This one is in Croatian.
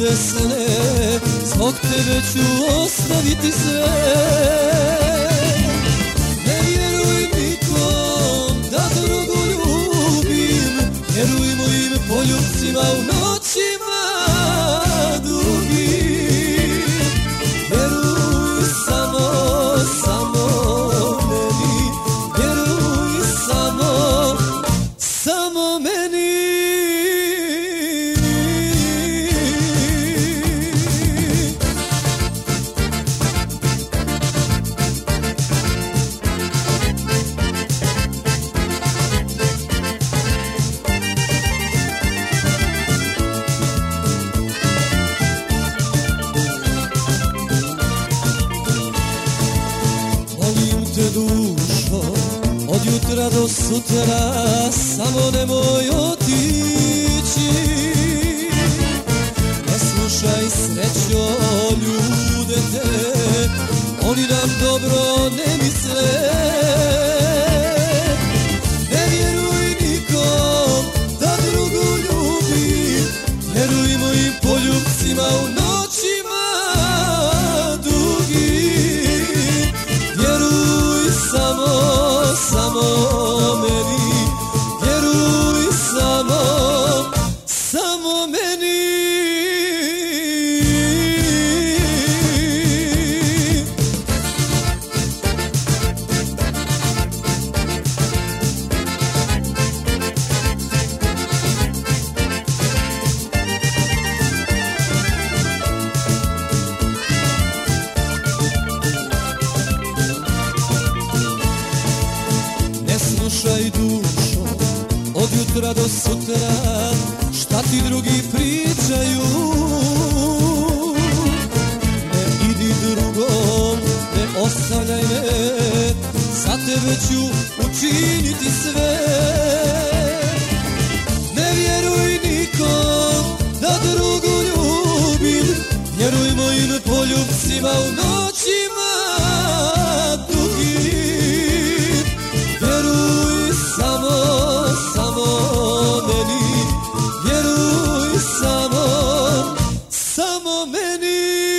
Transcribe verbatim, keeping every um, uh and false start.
bolesne, zbog tebe ću ostaviti sve. Ne vjeruj nikom da drugu ljubim, vjeruj mojim poljubcima u noćima dugim. Vjeruj samo, samo meni, vjeruj samo, samo meni. Dušo, od jutra do sutra, samo nemoj otići. Ne slušaj srećo ljude te, oni nam dobro ne misle. Ne vjeruj nikom da drugu ljubim, vjeruj mojim poljubcima u noćima dugim. Vjeruj samo, samo meni, vjeruj samo, samo meni. Slušaj dušo, od jutra do sutra, šta ti drugi pričaju. Ne idi drugom, ne ostavljaj me, za tebe ću učiniti sve. Ne vjeruj nikom da drugu ljubim, vjeruj mojim poljubcima u noćima dugim. Vjeruj samo, samo meni, vjeruj samo, samo meni.